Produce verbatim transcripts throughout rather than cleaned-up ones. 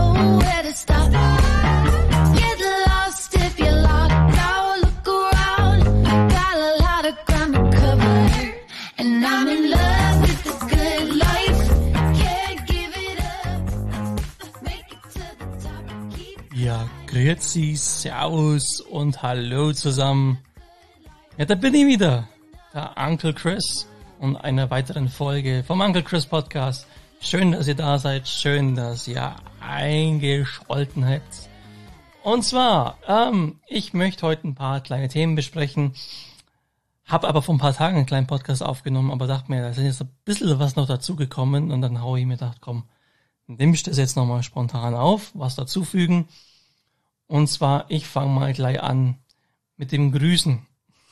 know where to stop. Get lost if you're locked out. Look around, got a lot of ground to cover. And I'm in love with the good life. Can't give it up. Make it to the top. Keep Ja, grüezi, servus und hallo zusammen. Ja, da bin ich wieder, der Uncle Chris und einer weiteren Folge vom Uncle Chris Podcast. Schön, dass ihr da seid, schön, dass ihr eingeschalten habt. Und zwar, ähm, ich möchte heute ein paar kleine Themen besprechen, habe aber vor ein paar Tagen einen kleinen Podcast aufgenommen, aber dachte mir, da ist jetzt ein bisschen was noch dazugekommen und dann habe ich mir gedacht, komm, nimmst du das jetzt nochmal spontan auf, was dazufügen. Und zwar, ich fange mal gleich an mit dem Grüßen.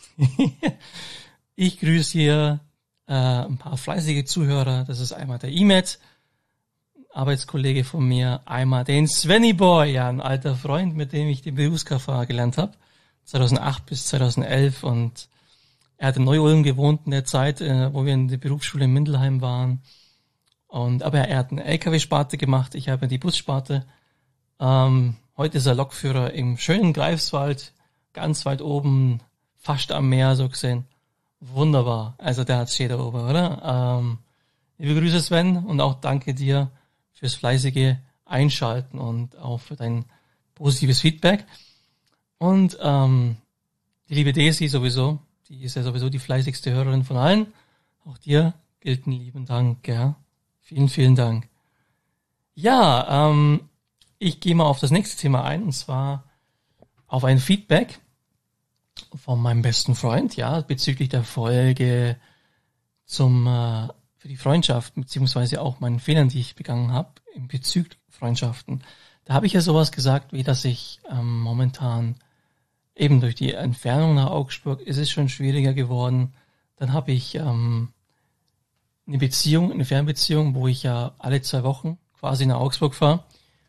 Ich grüße hier äh, ein paar fleißige Zuhörer. Das ist einmal der Imet, Arbeitskollege von mir, einmal den Svenny Boy, ja, ein alter Freund, mit dem ich den Berufskraftfahrer gelernt habe, zweitausendacht bis zweitausendelf, und er hat in Neu-Ulm gewohnt in der Zeit, äh, wo wir in der Berufsschule in Mindelheim waren. Und aber er hat eine L K W-Sparte gemacht, ich habe die Bussparte. Ähm, heute ist er Lokführer im schönen Greifswald, ganz weit oben, fast am Meer so gesehen. Wunderbar. Also der hat's schön da oben, oder? Ähm, liebe Grüße Sven und auch danke dir fürs fleißige Einschalten und auch für dein positives Feedback. Und ähm, die liebe Daisy sowieso, die ist ja sowieso die fleißigste Hörerin von allen. Auch dir gilt einen lieben Dank, ja. Vielen, vielen Dank. Ja, ähm, ich gehe mal auf das nächste Thema ein, und zwar auf ein Feedback von meinem besten Freund, ja, bezüglich der Folge zum äh, für die Freundschaft, beziehungsweise auch meinen Fehlern, die ich begangen habe, in Bezug Freundschaften. Da habe ich ja sowas gesagt, wie dass ich ähm, momentan eben durch die Entfernung nach Augsburg ist es schon schwieriger geworden. Dann habe ich ähm, eine Beziehung, eine Fernbeziehung, wo ich ja alle zwei Wochen quasi nach Augsburg fahre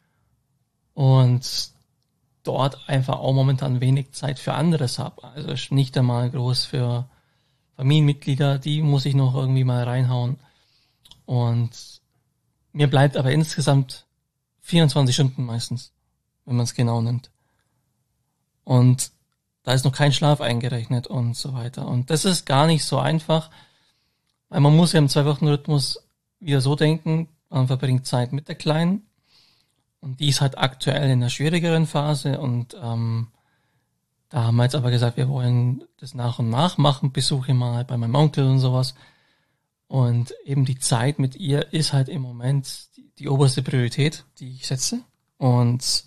und dort einfach auch momentan wenig Zeit für anderes habe. Also nicht einmal groß für Familienmitglieder, die muss ich noch irgendwie mal reinhauen. Und mir bleibt aber insgesamt vierundzwanzig Stunden meistens, wenn man es genau nimmt. Und da ist noch kein Schlaf eingerechnet und so weiter. Und das ist gar nicht so einfach, weil man muss ja im Zwei-Wochen-Rhythmus wieder so denken, man verbringt Zeit mit der Kleinen. Und die ist halt aktuell in einer schwierigeren Phase und ähm, da haben wir jetzt aber gesagt, wir wollen das nach und nach machen, Besuche mal bei meinem Onkel und sowas. Und eben die Zeit mit ihr ist halt im Moment die, die oberste Priorität, die ich setze. Und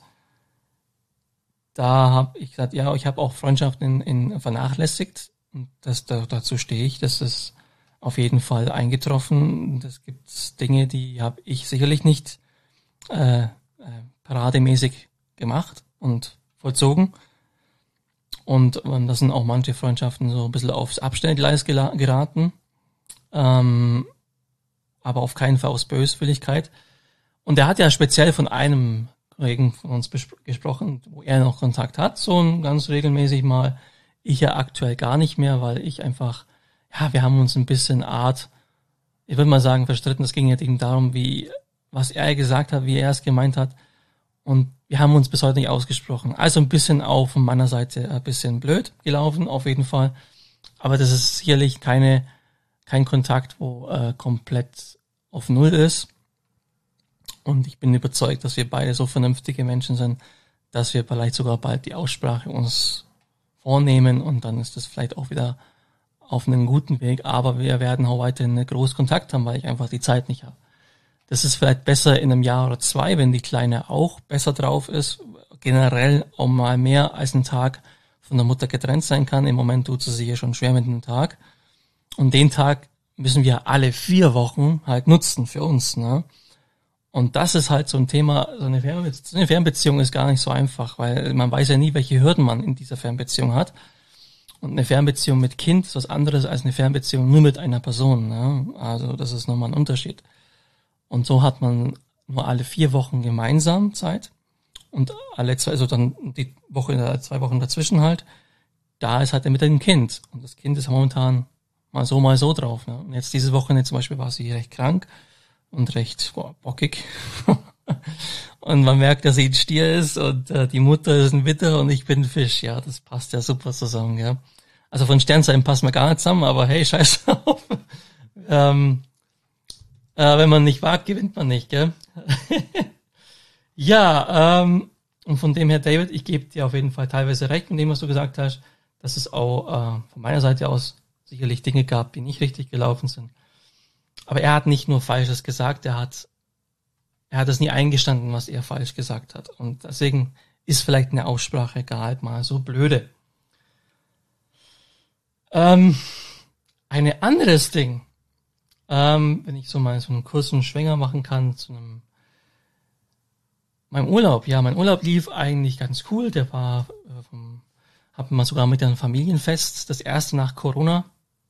da habe ich gesagt, ja, ich habe auch Freundschaften in, in vernachlässigt. Und das, da, dazu stehe ich, das ist auf jeden Fall eingetroffen. Das gibt Dinge, die habe ich sicherlich nicht äh, parademäßig gemacht und vollzogen. Und, und da sind auch manche Freundschaften so ein bisschen aufs Abstellgleis gela- geraten. Ähm, aber auf keinen Fall aus Böswilligkeit. Und er hat ja speziell von einem Kollegen von uns bes- gesprochen, wo er noch Kontakt hat, so ganz regelmäßig mal. Ich ja aktuell gar nicht mehr, weil ich einfach, ja, wir haben uns ein bisschen Art, ich würde mal sagen, verstritten. Es ging ja eben darum, wie, was er gesagt hat, wie er es gemeint hat. Und wir haben uns bis heute nicht ausgesprochen. Also ein bisschen auch von meiner Seite ein bisschen blöd gelaufen, auf jeden Fall. Aber das ist sicherlich keine, kein Kontakt, wo äh, komplett auf Null ist. Und ich bin überzeugt, dass wir beide so vernünftige Menschen sind, dass wir vielleicht sogar bald die Aussprache uns vornehmen und dann ist das vielleicht auch wieder auf einem guten Weg. Aber wir werden auch weiterhin einen großen Kontakt haben, weil ich einfach die Zeit nicht habe. Das ist vielleicht besser in einem Jahr oder zwei, wenn die Kleine auch besser drauf ist, generell auch mal mehr als ein Tag von der Mutter getrennt sein kann. Im Moment tut sie sich ja schon schwer mit einem Tag. Und den Tag müssen wir alle vier Wochen halt nutzen für uns, ne? Und das ist halt so ein Thema, so eine Fernbeziehung, so eine Fernbeziehung ist gar nicht so einfach, weil man weiß ja nie, welche Hürden man in dieser Fernbeziehung hat. Und eine Fernbeziehung mit Kind ist was anderes als eine Fernbeziehung nur mit einer Person, ne? Also das ist nochmal ein Unterschied. Und so hat man nur alle vier Wochen gemeinsam Zeit und alle zwei, also dann die Woche, zwei Wochen dazwischen halt, da ist halt er mit dem Kind. Und das Kind ist momentan mal so, mal so drauf. Ne? Und jetzt diese Woche zum Beispiel war sie recht krank und recht boah, bockig. und man merkt, dass sie ein Stier ist und äh, die Mutter ist ein Widder und ich bin ein Fisch. Ja, das passt ja super zusammen, ja. Also von Sternzeichen passen wir gar nicht zusammen, aber hey, scheiß drauf. ähm, äh, wenn man nicht wagt, gewinnt man nicht, gell? Ja, ähm, und von dem her, David, ich gebe dir auf jeden Fall teilweise recht mit dem, was du gesagt hast, dass es auch äh, von meiner Seite aus sicherlich Dinge gab, die nicht richtig gelaufen sind. Aber er hat nicht nur Falsches gesagt, er hat er hat es nie eingestanden, was er falsch gesagt hat. Und deswegen ist vielleicht eine Aussprache gar nicht mal so blöde. Ähm, ein anderes Ding, ähm, wenn ich so mal so einen kurzen Schwenger machen kann zu einem meinem Urlaub. Ja, mein Urlaub lief eigentlich ganz cool. Der war, äh, vom, hatten wir sogar mit einem Familienfest, das erste nach Corona,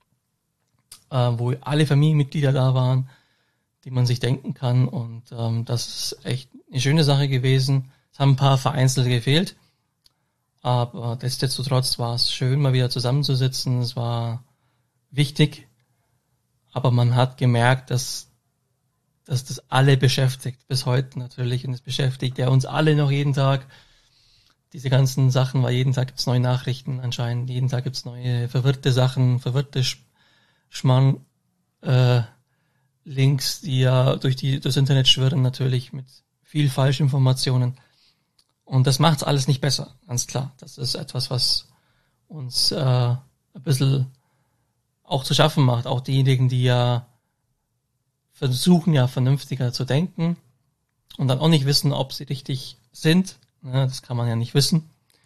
äh, wo alle Familienmitglieder da waren, die man sich denken kann. Und ähm, das ist echt eine schöne Sache gewesen. Es haben ein paar vereinzelt gefehlt, aber nichtsdestotrotz war es schön, mal wieder zusammenzusitzen. Es war wichtig, aber man hat gemerkt, dass dass das alle beschäftigt, bis heute natürlich, und es beschäftigt ja uns alle noch jeden Tag. Diese ganzen Sachen, weil jeden Tag gibt's neue Nachrichten anscheinend, jeden Tag gibt's neue verwirrte Sachen, verwirrte Sch- Schmarrn, äh, Links, die ja durch die durchs Internet schwirren natürlich mit viel Falschinformationen. Und das macht's alles nicht besser, ganz klar. Das ist etwas, was uns äh, ein bisschen auch zu schaffen macht. Auch diejenigen, die ja versuchen ja vernünftiger zu denken und dann auch nicht wissen, ob sie richtig sind. Ja, das kann man ja nicht wissen.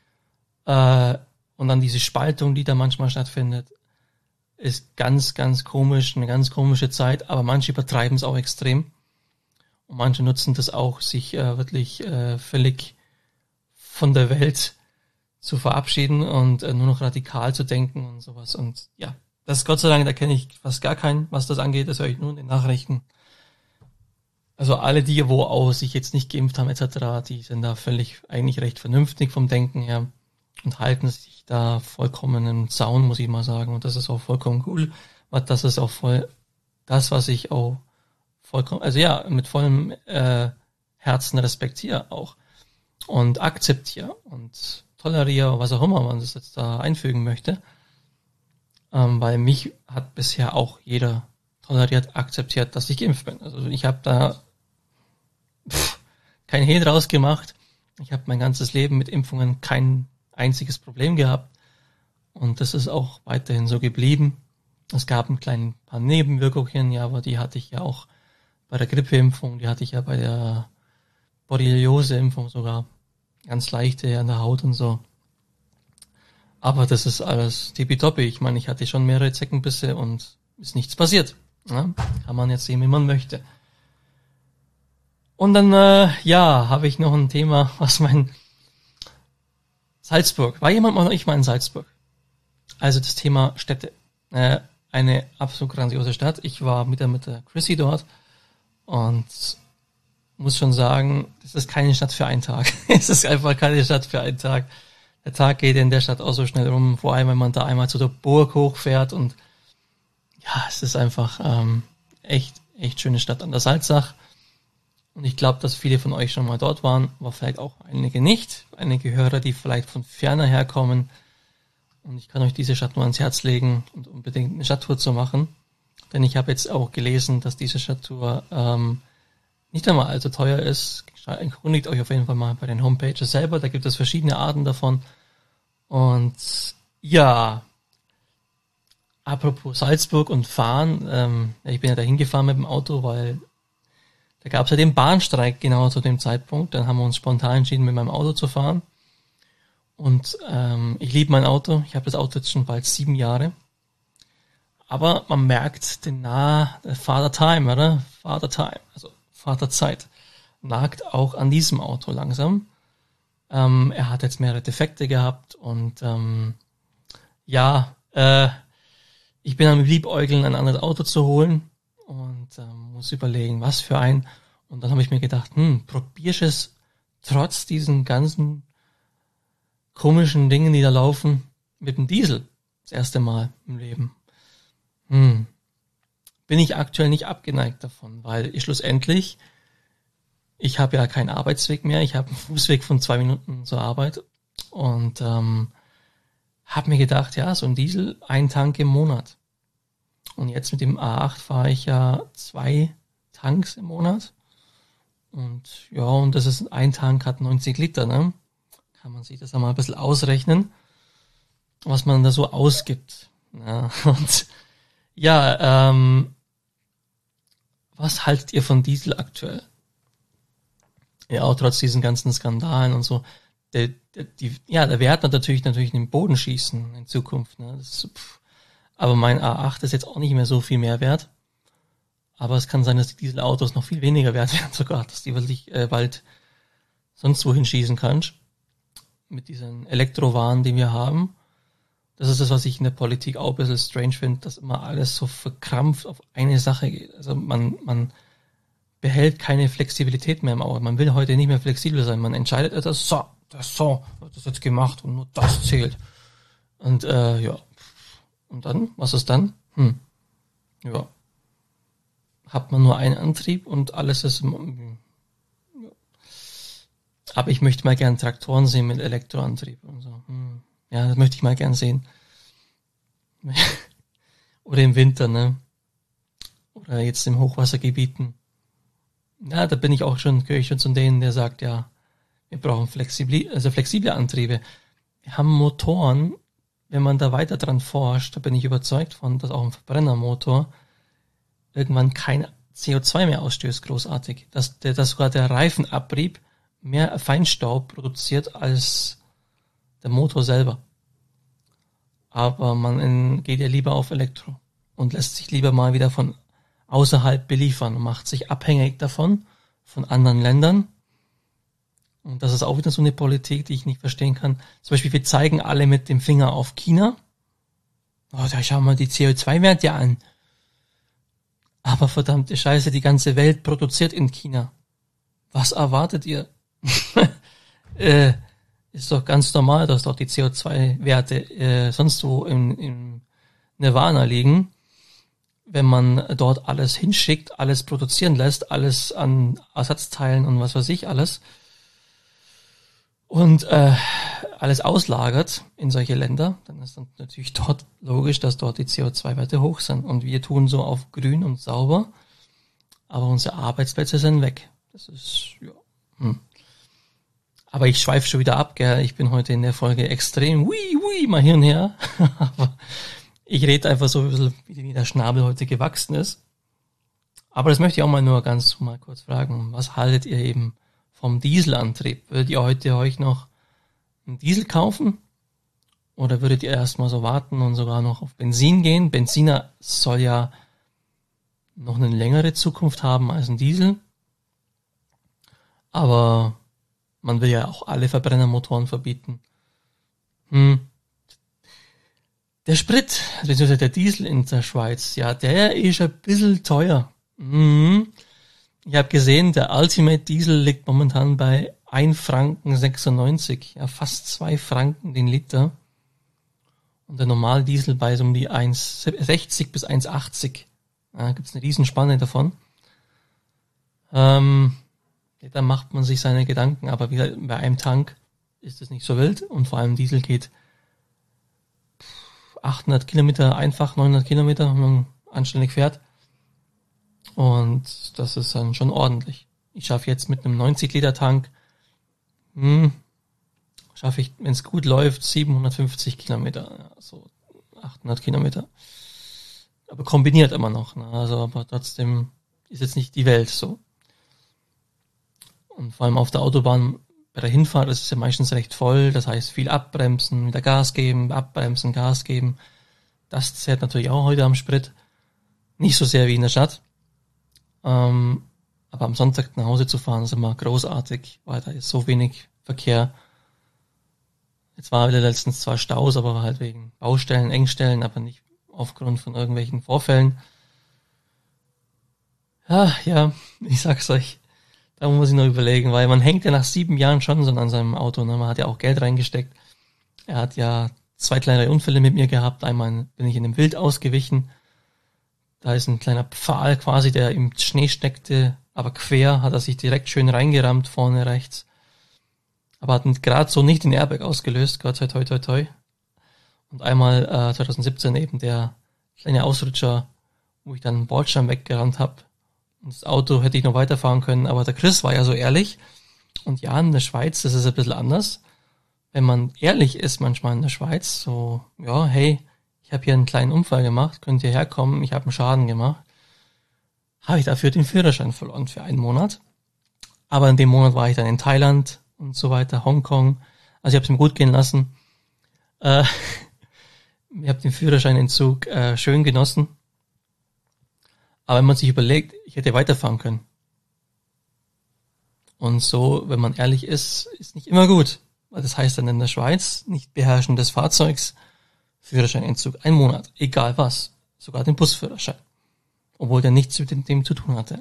Äh, und dann diese Spaltung, die da manchmal stattfindet, ist ganz, ganz komisch, eine ganz komische Zeit, aber manche übertreiben es auch extrem. Und manche nutzen das auch, sich äh, wirklich äh, völlig von der Welt zu verabschieden und äh, nur noch radikal zu denken und sowas. Und ja, das ist Gott sei Dank, da kenne ich fast gar keinen, was das angeht. Das höre ich nur in den Nachrichten. Also alle die, wo auch sich jetzt nicht geimpft haben et cetera, die sind da völlig eigentlich recht vernünftig vom Denken her und halten sich da vollkommen im Zaun, muss ich mal sagen. Und das ist auch vollkommen cool. Das ist auch voll das, was ich auch vollkommen, also ja, mit vollem äh, Herzen respektiere auch und akzeptiere und toleriere, was auch immer man das jetzt da einfügen möchte. Ähm, weil mich hat bisher auch jeder toleriert, akzeptiert, dass ich geimpft bin. Also ich habe da pff, kein Hehl draus gemacht. Ich habe mein ganzes Leben mit Impfungen kein einziges Problem gehabt. Und das ist auch weiterhin so geblieben. Es gab ein klein paar Nebenwirkungen, ja, aber die hatte ich ja auch bei der Grippeimpfung, die hatte ich ja bei der Borreliose-Impfung sogar. Ganz leichte an der Haut und so. Aber das ist alles tippitoppi. Ich meine, ich hatte schon mehrere Zeckenbisse und ist nichts passiert. Ja, kann man jetzt sehen, wie man möchte. Und dann, äh, ja, habe ich noch ein Thema, was mein Salzburg. War jemand mal noch ich mal in Salzburg? Also das Thema Städte. Äh, eine absolut grandiose Stadt. Ich war mit der, mit der Chrissy dort und muss schon sagen, das ist keine Stadt für einen Tag. Es ist einfach keine Stadt für einen Tag. Der Tag geht in der Stadt auch so schnell rum, vor allem wenn man da einmal zu der Burg hochfährt und ja, es ist einfach ähm, echt, echt schöne Stadt an der Salzach. Und ich glaube, dass viele von euch schon mal dort waren, aber vielleicht auch einige nicht. Einige Hörer, die vielleicht von ferner herkommen. Und ich kann euch diese Stadt nur ans Herz legen und unbedingt eine Stadttour zu machen. Denn ich habe jetzt auch gelesen, dass diese Stadttour ähm, nicht einmal allzu teuer ist. Erkundigt euch auf jeden Fall mal bei den Homepages selber. Da gibt es verschiedene Arten davon. Und ja, apropos Salzburg und Fahren, ähm, ich bin ja da hingefahren mit dem Auto, weil da gab es ja den Bahnstreik genau zu dem Zeitpunkt. Dann haben wir uns spontan entschieden, mit meinem Auto zu fahren. Und ähm, ich liebe mein Auto. Ich habe das Auto jetzt schon bald sieben Jahre. Aber man merkt den nah Father Time, oder? Father Time, also Vaterzeit, nagt auch an diesem Auto langsam. Ähm, er hat jetzt mehrere Defekte gehabt und ähm, ja, äh, ich bin am Liebäugeln, ein anderes Auto zu holen und ähm, muss überlegen, was für ein. Und dann habe ich mir gedacht, hm, probierst es trotz diesen ganzen komischen Dingen, die da laufen, mit dem Diesel. Das erste Mal im Leben. Hm. Bin ich aktuell nicht abgeneigt davon, weil ich schlussendlich ich habe ja keinen Arbeitsweg mehr. Ich habe einen Fußweg von zwei Minuten zur Arbeit und ähm, habe mir gedacht, ja, so ein Diesel, ein Tank im Monat. Und jetzt mit dem A acht fahre ich ja zwei Tanks im Monat. Und ja, und das ist, ein Tank hat neunzig Liter, ne? Kann man sich das einmal ein bisschen ausrechnen, was man da so ausgibt. Ja, und ja, ähm, was haltet ihr von Diesel aktuell? Ja, auch trotz diesen ganzen Skandalen und so. Der, der, die, ja, der Wert wird natürlich natürlich in den Boden schießen in Zukunft. Ne? Das, pff. Aber mein A acht ist jetzt auch nicht mehr so viel mehr wert. Aber es kann sein, dass die Dieselautos noch viel weniger wert werden sogar, dass die wirklich äh, bald sonst wohin schießen kannst. Mit diesen Elektrowaren, die wir haben. Das ist das, was ich in der Politik auch ein bisschen strange finde, dass immer alles so verkrampft auf eine Sache geht. Also man, man behält keine Flexibilität mehr im Auge. Man will heute nicht mehr flexibel sein. Man entscheidet etwas, so, das so, wird das jetzt gemacht und nur das zählt. Und äh, ja. Und dann, was ist dann? Hm. Ja. Hat man nur einen Antrieb und alles ist... Ja. Aber ich möchte mal gern Traktoren sehen mit Elektroantrieb und so. Hm. Ja, das möchte ich mal gern sehen. Oder im Winter, ne? Oder jetzt im Hochwassergebieten. Ja, da bin ich auch schon, gehöre ich schon zu denen, der sagt, ja, wir brauchen flexible, also flexible Antriebe. Wir haben Motoren, wenn man da weiter dran forscht, da bin ich überzeugt von, dass auch ein Verbrennermotor irgendwann kein C O zwei mehr ausstößt, großartig. Dass, der, dass sogar der Reifenabrieb mehr Feinstaub produziert als der Motor selber. Aber man in, geht ja lieber auf Elektro und lässt sich lieber mal wieder von außerhalb beliefern und macht sich abhängig davon, von anderen Ländern. Und das ist auch wieder so eine Politik, die ich nicht verstehen kann. Zum Beispiel, wir zeigen alle mit dem Finger auf China. Oh, da schauen wir die C O zwei Werte an. Aber verdammte Scheiße, die ganze Welt produziert in China. Was erwartet ihr? äh, ist doch ganz normal, dass dort die C O zwei Werte äh, sonst wo im, im Nirvana liegen. Wenn man dort alles hinschickt, alles produzieren lässt, alles an Ersatzteilen und was weiß ich alles und äh, alles auslagert in solche Länder, dann ist dann natürlich dort logisch, dass dort die C O zwei Werte hoch sind und wir tun so auf grün und sauber, aber unsere Arbeitsplätze sind weg. Das ist, ja, hm. Aber ich schweife schon wieder ab, gell? Ich bin heute in der Folge extrem, ui, ui, mal hin und her, aber ich rede einfach so ein bisschen, wie der Schnabel heute gewachsen ist. Aber das möchte ich auch mal nur ganz mal kurz fragen. Was haltet ihr eben vom Dieselantrieb? Würdet ihr heute euch noch einen Diesel kaufen? Oder würdet ihr erstmal so warten und sogar noch auf Benzin gehen? Benziner soll ja noch eine längere Zukunft haben als ein Diesel. Aber man will ja auch alle Verbrennermotoren verbieten. Hm. Der Sprit, beziehungsweise der Diesel in der Schweiz, ja, der ist ein bisschen teuer. Mhm. Ich habe gesehen, der Ultimate Diesel liegt momentan bei ein Franken sechsundneunzig, ja, fast zwei Franken den Liter. Und der Normaldiesel bei so um die eins sechzig bis eins achtzig. Ja, gibt's eine Riesenspanne davon. Ähm, ja, da macht man sich seine Gedanken, aber wieder bei einem Tank ist es nicht so wild und vor allem Diesel geht achthundert Kilometer einfach, neunhundert Kilometer, wenn man anständig fährt. Und das ist dann schon ordentlich. Ich schaffe jetzt mit einem neunzig Liter Tank, hm, schaffe ich, wenn es gut läuft, siebenhundertfünfzig Kilometer, ja, so achthundert Kilometer. Aber kombiniert immer noch, ne? Also aber trotzdem ist jetzt nicht die Welt so. Und vor allem auf der Autobahn bei der Hinfahrt ist es ja meistens recht voll, das heißt viel abbremsen, wieder Gas geben, abbremsen, Gas geben. Das zählt natürlich auch heute am Sprit. Nicht so sehr wie in der Stadt. Ähm, aber am Sonntag nach Hause zu fahren ist immer großartig, weil da ist so wenig Verkehr. Jetzt war wieder letztens zwar Staus, aber halt wegen Baustellen, Engstellen, aber nicht aufgrund von irgendwelchen Vorfällen. Ja, ja, ich sag's euch. Da muss ich noch überlegen, weil man hängt ja nach sieben Jahren schon so an seinem Auto. Ne? Man hat ja auch Geld reingesteckt. Er hat ja zwei kleinere Unfälle mit mir gehabt. Einmal bin ich in einem Wild ausgewichen. Da ist ein kleiner Pfahl quasi, der im Schnee steckte, aber quer hat er sich direkt schön reingerammt, vorne rechts. Aber hat gerade so nicht den Airbag ausgelöst, Gott sei toi toi toi. Und einmal äh, zwanzig siebzehn eben der kleine Ausrutscher, wo ich dann einen Bordstein weggerannt habe. Und das Auto hätte ich noch weiterfahren können, aber der Chris war ja so ehrlich. Und ja, in der Schweiz, das ist ein bisschen anders. Wenn man ehrlich ist manchmal in der Schweiz, so, ja, hey, ich habe hier einen kleinen Unfall gemacht, könnt ihr herkommen, ich habe einen Schaden gemacht. Habe ich dafür den Führerschein verloren für einen Monat. Aber in dem Monat war ich dann in Thailand und so weiter, Hongkong. Also ich habe es mir gut gehen lassen. Äh, ich habe den Führerscheinentzug äh, schön genossen. Aber wenn man sich überlegt, ich hätte weiterfahren können. Und so, wenn man ehrlich ist, ist nicht immer gut. Weil das heißt dann in der Schweiz, nicht Beherrschen des Fahrzeugs, Führerscheinentzug, ein Monat, egal was. Sogar den Busführerschein. Obwohl der nichts mit dem zu tun hatte.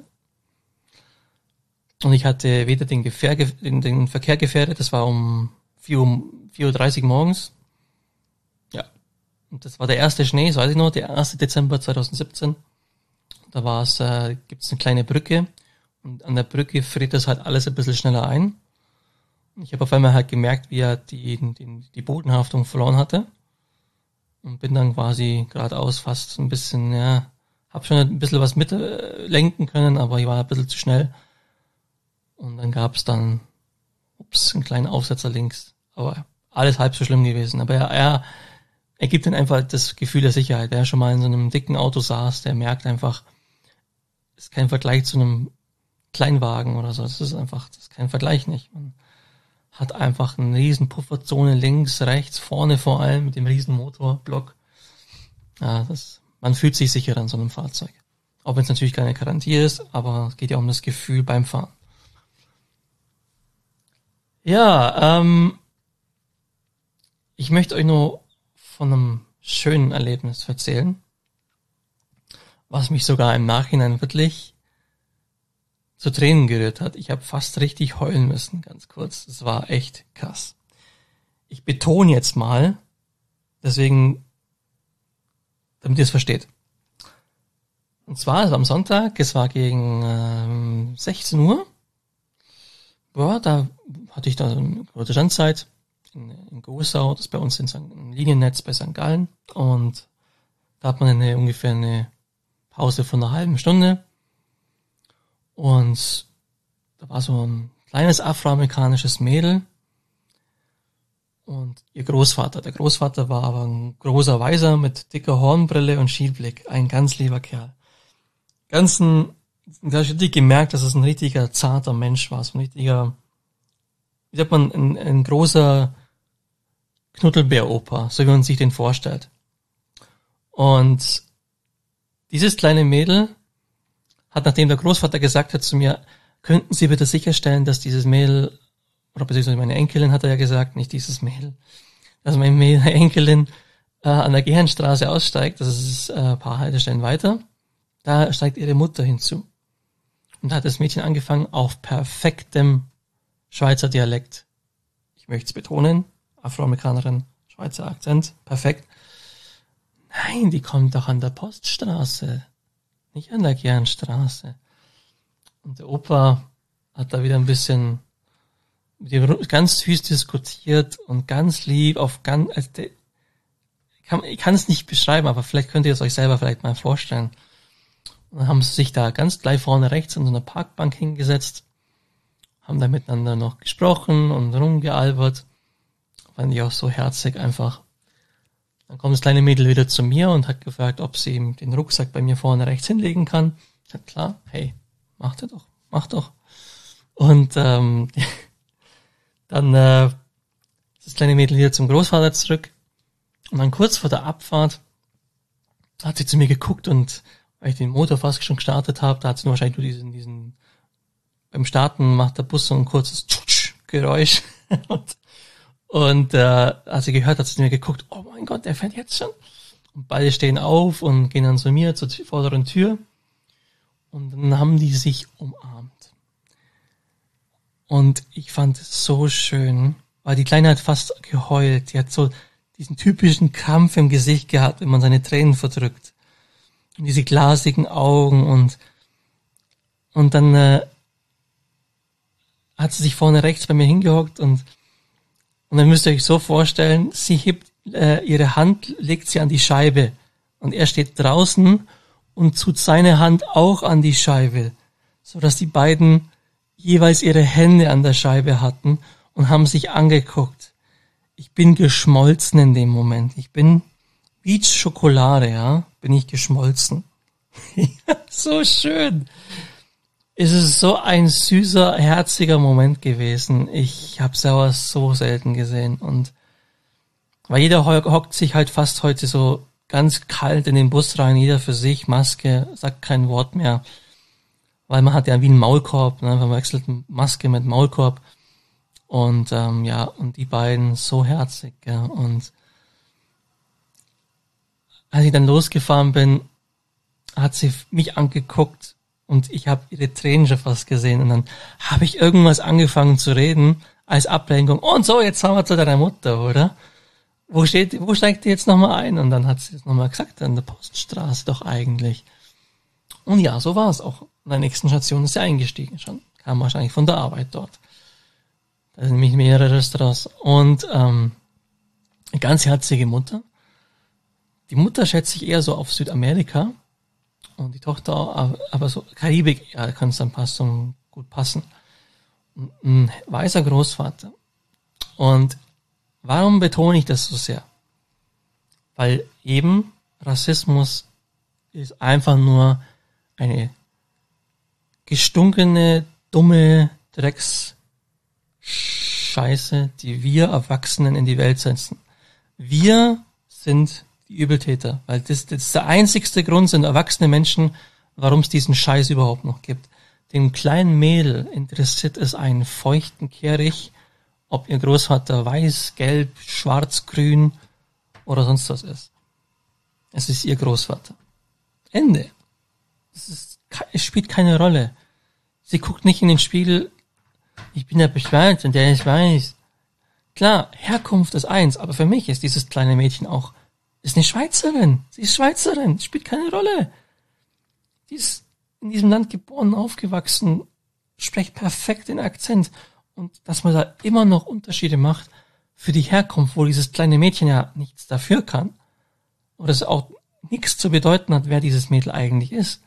Und ich hatte weder den, Gefähr, den, den Verkehr gefährdet, das war um vier Uhr dreißig morgens. Ja. Und das war der erste Schnee, das weiß ich noch, der erste Dezember zwanzig siebzehn. Da war es, äh, gibt's eine kleine Brücke. Und an der Brücke friert das halt alles ein bisschen schneller ein. Und ich habe auf einmal halt gemerkt, wie er die, die, die Bodenhaftung verloren hatte. Und bin dann quasi geradeaus fast ein bisschen, ja, hab schon ein bisschen was mitlenken können, aber ich war ein bisschen zu schnell. Und dann gab's dann, ups, einen kleinen Aufsetzer links. Aber alles halb so schlimm gewesen. Aber er, er, er gibt dann einfach das Gefühl der Sicherheit. Wer schon mal in so einem dicken Auto saß, der merkt einfach, ist kein Vergleich zu einem Kleinwagen oder so. Das ist einfach, das ist kein Vergleich nicht. Man hat einfach eine riesen Pufferzone links, rechts, vorne vor allem mit dem riesen Motorblock. Ja, das, man fühlt sich sicher an so einem Fahrzeug. Auch wenn es natürlich keine Garantie ist, aber es geht ja um das Gefühl beim Fahren. Ja, ähm, ich möchte euch nur von einem schönen Erlebnis erzählen, was mich sogar im Nachhinein wirklich zu Tränen gerührt hat. Ich habe fast richtig heulen müssen, ganz kurz. Das war echt krass. Ich betone jetzt mal, deswegen, damit ihr es versteht. Und zwar ist am Sonntag, es war gegen ähm, sechzehn Uhr. Ja, da hatte ich da so eine kurze Standzeit in, in Gosau, das ist bei uns in Sankt, Liniennetz bei Sankt Gallen. Und da hat man eine, ungefähr eine Pause von einer halben Stunde. Und da war so ein kleines afroamerikanisches Mädel und ihr Großvater. Der Großvater war aber ein großer Weiser mit dicker Hornbrille und Schielblick. Ein ganz lieber Kerl. Ganzen, da habe ich gemerkt, dass es ein richtiger zarter Mensch war. So ein richtiger, wie sagt man, ein, ein großer Knuddelbär-Opa, so wie man sich den vorstellt. Und dieses kleine Mädel hat, nachdem der Großvater gesagt hat zu mir, könnten Sie bitte sicherstellen, dass dieses Mädel, oder beziehungsweise meine Enkelin hat er ja gesagt, nicht dieses Mädel, dass meine Mädel, Enkelin äh, an der Gehernstraße aussteigt, das ist äh, ein paar Haltestellen weiter, da steigt ihre Mutter hinzu. Und da hat das Mädchen angefangen, auf perfektem Schweizer Dialekt, ich möchte es betonen, Afroamerikanerin, Schweizer Akzent, perfekt. Nein, die kommt doch an der Poststraße. Nicht an der Gernstraße. Und der Opa hat da wieder ein bisschen mit ihm ganz süß diskutiert und ganz lieb auf ganz, also der, ich kann, ich kann es nicht beschreiben, aber vielleicht könnt ihr es euch selber vielleicht mal vorstellen. Und dann haben sie sich da ganz gleich vorne rechts in so einer Parkbank hingesetzt, haben da miteinander noch gesprochen und rumgealbert. Fand ich auch so herzig einfach. Dann kommt das kleine Mädel wieder zu mir und hat gefragt, ob sie ihm den Rucksack bei mir vorne rechts hinlegen kann. Ich hab klar, hey, mach dir doch, mach doch. Und ähm, dann äh, ist das kleine Mädel wieder zum Großvater zurück. Und dann kurz vor der Abfahrt hat sie zu mir geguckt und weil ich den Motor fast schon gestartet habe, da hat sie nur wahrscheinlich nur diesen, diesen, beim Starten macht der Bus so ein kurzes Geräusch. und Und äh, als sie gehört hat, hat sie mir geguckt, oh mein Gott, der fährt jetzt schon. Und beide stehen auf und gehen dann zu mir zur vorderen Tür. Und dann haben die sich umarmt. Und ich fand es so schön, weil die Kleine hat fast geheult. Die hat so diesen typischen Krampf im Gesicht gehabt, wenn man seine Tränen verdrückt. Und diese glasigen Augen und Und dann äh, hat sie sich vorne rechts bei mir hingehockt und und dann müsst ihr euch so vorstellen, sie hebt äh, ihre Hand, legt sie an die Scheibe und er steht draußen und tut seine Hand auch an die Scheibe, so dass die beiden jeweils ihre Hände an der Scheibe hatten und haben sich angeguckt. Ich bin geschmolzen in dem Moment. Ich bin wie Schokolade, ja, bin ich geschmolzen. So schön. Es ist so ein süßer, herziger Moment gewesen. Ich habe sowas so selten gesehen. Und weil jeder hockt sich halt fast heute so ganz kalt in den Bus rein, jeder für sich, Maske, sagt kein Wort mehr. Weil man hat ja wie einen Maulkorb, ne? Man wechselt Maske mit Maulkorb. Und ähm, ja, und die beiden so herzig. Ja. Und als ich dann losgefahren bin, hat sie mich angeguckt und ich habe ihre Tränen schon fast gesehen. Und dann habe ich irgendwas angefangen zu reden als Ablenkung. Und so, jetzt fahren wir zu deiner Mutter, oder? Wo steht, wo steigt die jetzt nochmal ein? Und dann hat sie es nochmal gesagt, an der Poststraße doch eigentlich. Und ja, so war es auch. An der nächsten Station ist sie eingestiegen schon. Kam wahrscheinlich von der Arbeit dort. Da sind nämlich mehrere Restaurants. Und ähm, eine ganz herzige Mutter. Die Mutter schätze ich eher so auf Südamerika. Und die Tochter auch, aber so Karibik, ja, kann es dann passen, gut passen. Ein weißer Großvater. Und warum betone ich das so sehr? Weil eben Rassismus ist einfach nur eine gestunkene, dumme Drecksscheiße, die wir Erwachsenen in die Welt setzen. Wir sind die Übeltäter, weil das, das ist der einzigste Grund, sind erwachsene Menschen, warum es diesen Scheiß überhaupt noch gibt. Dem kleinen Mädel interessiert es einen feuchten Kehricht, ob ihr Großvater weiß, gelb, schwarz, grün oder sonst was ist. Es ist ihr Großvater. Ende. Es, ist, es spielt keine Rolle. Sie guckt nicht in den Spiegel, ich bin ja beschwert und der ist weiß. Klar, Herkunft ist eins, aber für mich ist dieses kleine Mädchen auch, ist eine Schweizerin. Sie ist Schweizerin, spielt keine Rolle. Die ist in diesem Land geboren, aufgewachsen, spricht perfekt den Akzent. Und dass man da immer noch Unterschiede macht für die Herkunft, wo dieses kleine Mädchen ja nichts dafür kann, oder es auch nichts zu bedeuten hat, wer dieses Mädel eigentlich ist.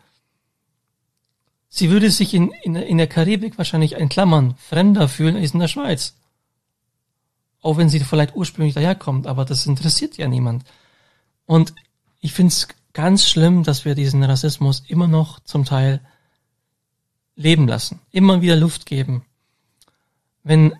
Sie würde sich in, in, in der Karibik wahrscheinlich in Klammern fremder fühlen als in der Schweiz. Auch wenn sie vielleicht ursprünglich daherkommt, aber das interessiert ja niemand. Und ich finde es ganz schlimm, dass wir diesen Rassismus immer noch zum Teil leben lassen, immer wieder Luft geben. Wenn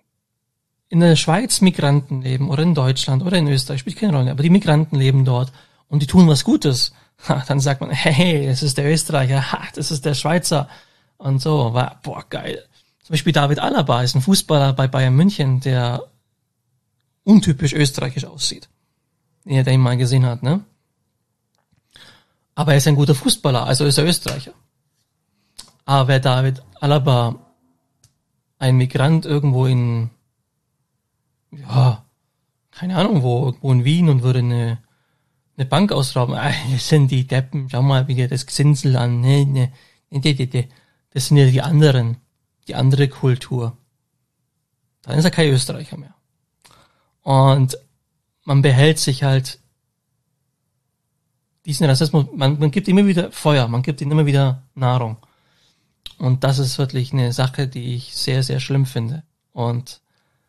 in der Schweiz Migranten leben oder in Deutschland oder in Österreich, spielt keine Rolle, aber die Migranten leben dort und die tun was Gutes, ha, dann sagt man, hey, das ist der Österreicher, ha, das ist der Schweizer und so, war, boah, geil. Zum Beispiel David Alaba ist ein Fußballer bei Bayern München, der untypisch österreichisch aussieht. Den er mal gesehen hat, ne? Aber er ist ein guter Fußballer, also ist er Österreicher. Aber wer David Alaba, ein Migrant irgendwo in, ja, keine Ahnung wo, irgendwo in Wien und würde eine, eine Bank ausrauben, ah, das sind die Deppen, schau mal wieder das Gesinsel an, ne, ne, ne, ne, ne, das sind ja die anderen, die andere Kultur. Dann ist er kein Österreicher mehr. Und man behält sich halt diesen Rassismus, man, man gibt immer wieder Feuer, man gibt ihm immer wieder Nahrung. Und das ist wirklich eine Sache, die ich sehr, sehr schlimm finde. Und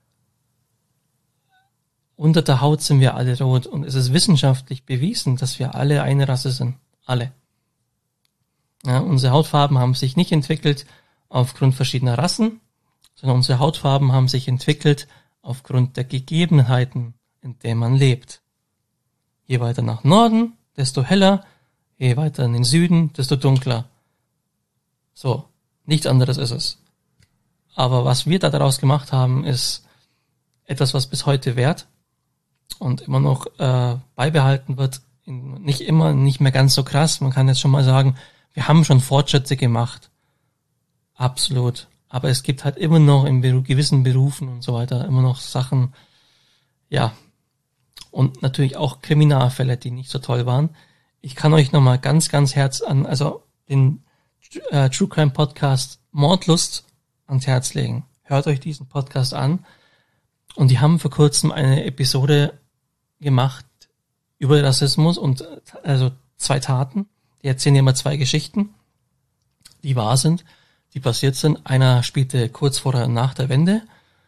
unter der Haut sind wir alle rot und es ist wissenschaftlich bewiesen, dass wir alle eine Rasse sind. Alle. Ja, unsere Hautfarben haben sich nicht entwickelt aufgrund verschiedener Rassen, sondern unsere Hautfarben haben sich entwickelt aufgrund der Gegebenheiten, in der man lebt. Je weiter nach Norden, desto heller, je weiter in den Süden, desto dunkler. So, nichts anderes ist es. Aber was wir da daraus gemacht haben, ist etwas, was bis heute währt und immer noch äh, beibehalten wird. Nicht immer, nicht mehr ganz so krass. Man kann jetzt schon mal sagen, wir haben schon Fortschritte gemacht. Absolut. Aber es gibt halt immer noch in Beru- gewissen Berufen und so weiter immer noch Sachen, ja, und natürlich auch Kriminalfälle, die nicht so toll waren. Ich kann euch nochmal ganz, ganz herz an, also den äh, True Crime Podcast Mordlust ans Herz legen. Hört euch diesen Podcast an. Und die haben vor kurzem eine Episode gemacht über Rassismus und also zwei Taten. Die erzählen immer zwei Geschichten, die wahr sind, die passiert sind. Einer spielte kurz vor und nach der Wende.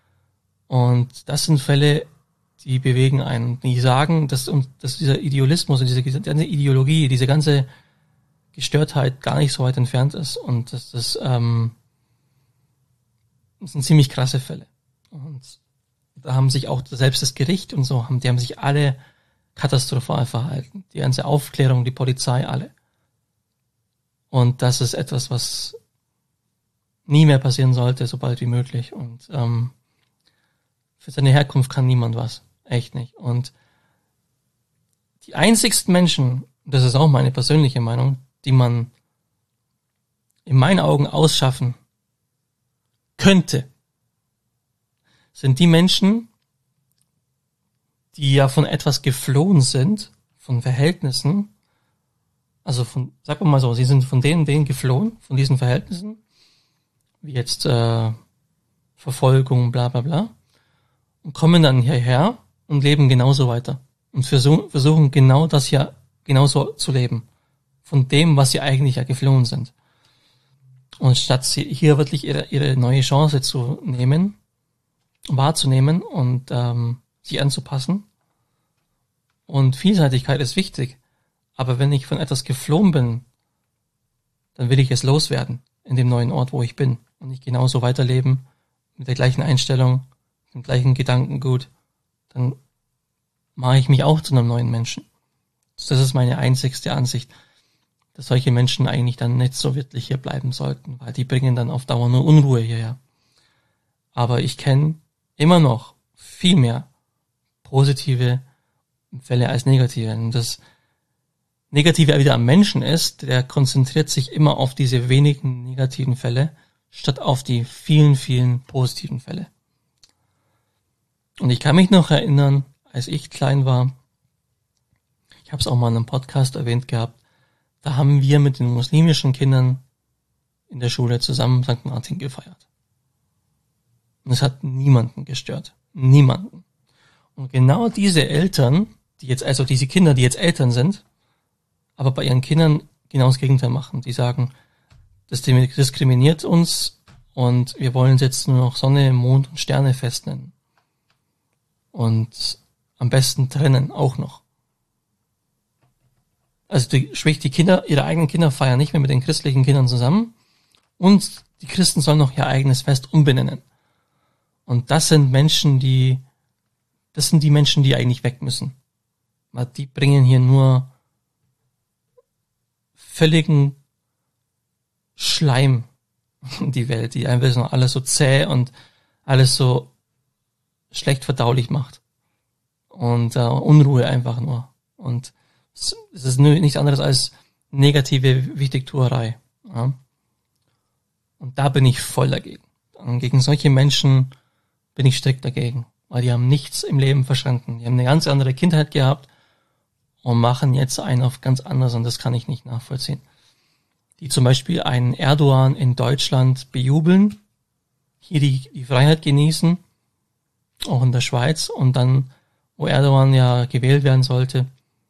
Und das sind Fälle, die bewegen einen. Die sagen, dass, dass dieser Idealismus und diese ganze Ideologie, diese ganze Gestörtheit gar nicht so weit entfernt ist. Und dass das, ähm, das sind ziemlich krasse Fälle. Und da haben sich auch selbst das Gericht und so, haben, die haben sich alle katastrophal verhalten. Die ganze Aufklärung, die Polizei, alle. Und das ist etwas, was nie mehr passieren sollte, so bald wie möglich. Und ähm, für seine Herkunft kann niemand was. Echt nicht. Und die einzigsten Menschen, das ist auch meine persönliche Meinung, die man in meinen Augen ausschaffen könnte, sind die Menschen, die ja von etwas geflohen sind, von Verhältnissen, also von, sagen wir mal so, sie sind von denen, denen geflohen, von diesen Verhältnissen, wie jetzt äh, Verfolgung, bla bla bla, und kommen dann hierher und leben genauso weiter und versuchen, versuchen genau das ja genauso zu leben, von dem, was sie eigentlich ja geflohen sind. Und statt sie hier wirklich ihre, ihre neue Chance zu nehmen, wahrzunehmen und ähm, sich anzupassen. Und Vielseitigkeit ist wichtig, aber wenn ich von etwas geflohen bin, dann will ich es loswerden in dem neuen Ort, wo ich bin und nicht genauso weiterleben, mit der gleichen Einstellung, dem gleichen Gedankengut, dann mache ich mich auch zu einem neuen Menschen. Das ist meine einzigste Ansicht, dass solche Menschen eigentlich dann nicht so wirklich hier bleiben sollten, weil die bringen dann auf Dauer nur Unruhe hierher. Aber ich kenne immer noch viel mehr positive Fälle als negative. Und das Negative wieder am Menschen ist, der konzentriert sich immer auf diese wenigen negativen Fälle, statt auf die vielen, vielen positiven Fälle. Und ich kann mich noch erinnern, als ich klein war, ich habe es auch mal in einem Podcast erwähnt gehabt, da haben wir mit den muslimischen Kindern in der Schule zusammen Sankt Martin gefeiert. Und es hat niemanden gestört. Niemanden. Und genau diese Eltern, die jetzt, also diese Kinder, die jetzt Eltern sind, aber bei ihren Kindern genau das Gegenteil machen. Die sagen, das diskriminiert uns und wir wollen jetzt nur noch Sonne, Mond und Sterne fest nennen. Und am besten trennen auch noch. Also die, sprich, die Kinder, ihre eigenen Kinder feiern nicht mehr mit den christlichen Kindern zusammen und die Christen sollen noch ihr eigenes Fest umbenennen. Und das sind Menschen, die, das sind die Menschen, die eigentlich weg müssen. Weil die bringen hier nur völligen Schleim in die Welt, die einfach nur alles so zäh und alles so schlecht verdaulich macht. Und äh, Unruhe einfach nur. Und es ist nur nichts anderes als negative Wichtigtuerei. Ja? Und da bin ich voll dagegen. Und gegen solche Menschen bin ich strikt dagegen. Weil die haben nichts im Leben verstanden. Die haben eine ganz andere Kindheit gehabt und machen jetzt einen auf ganz anders und das kann ich nicht nachvollziehen. Die zum Beispiel einen Erdogan in Deutschland bejubeln, hier die, die Freiheit genießen, auch in der Schweiz und dann, wo Erdogan ja gewählt werden sollte,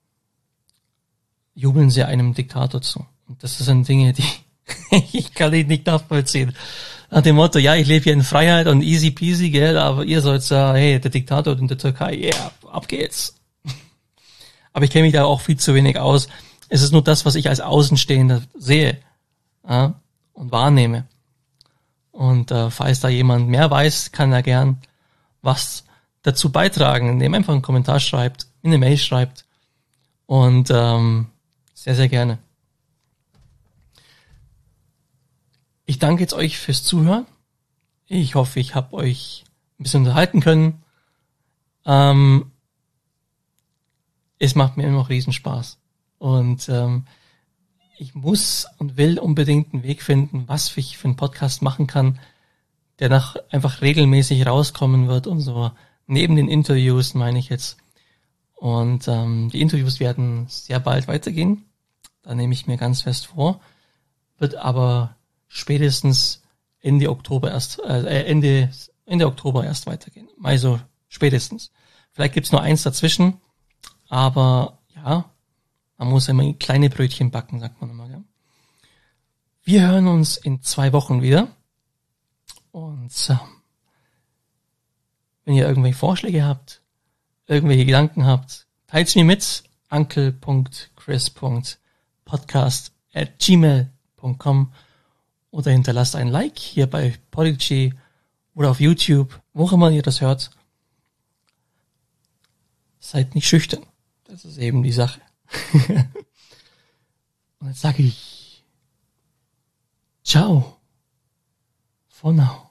jubeln sie einem Diktator zu. Und das sind Dinge, die ich kann ich nicht nachvollziehen. Nach dem Motto, ja, ich lebe hier in Freiheit und easy peasy, gell, aber ihr sollt sagen, hey, der Diktator in der Türkei, ja, yeah, ab geht's. Aber ich kenne mich da auch viel zu wenig aus. Es ist nur das, was ich als Außenstehender sehe, ja, und wahrnehme. Und äh, falls da jemand mehr weiß, kann er gern was dazu beitragen, indem er einfach einen Kommentar schreibt, in eine Mail schreibt und ähm, sehr, sehr gerne. Ich danke jetzt euch fürs Zuhören. Ich hoffe, ich habe euch ein bisschen unterhalten können. Ähm, es macht mir immer noch Riesenspaß. Und ähm, ich muss und will unbedingt einen Weg finden, was ich für einen Podcast machen kann, der nach einfach regelmäßig rauskommen wird und so. Neben den Interviews meine ich jetzt. Und ähm, die Interviews werden sehr bald weitergehen. Da nehme ich mir ganz fest vor. wird aber spätestens Ende Oktober erst, äh, Ende, Ende Oktober erst weitergehen. Also spätestens. Vielleicht gibt's nur eins dazwischen, aber ja, man muss immer kleine Brötchen backen, sagt man immer. Ja. Wir hören uns in zwei Wochen wieder. Und äh, wenn ihr irgendwelche Vorschläge habt, irgendwelche Gedanken habt, teilt sie mir mit. uncle punkt chris punkt podcast at gmail punkt com oder hinterlasst ein Like hier bei Podigy oder auf YouTube, wo auch immer ihr das hört. Seid nicht schüchtern. Das ist eben die Sache. Und jetzt sage ich Ciao for now.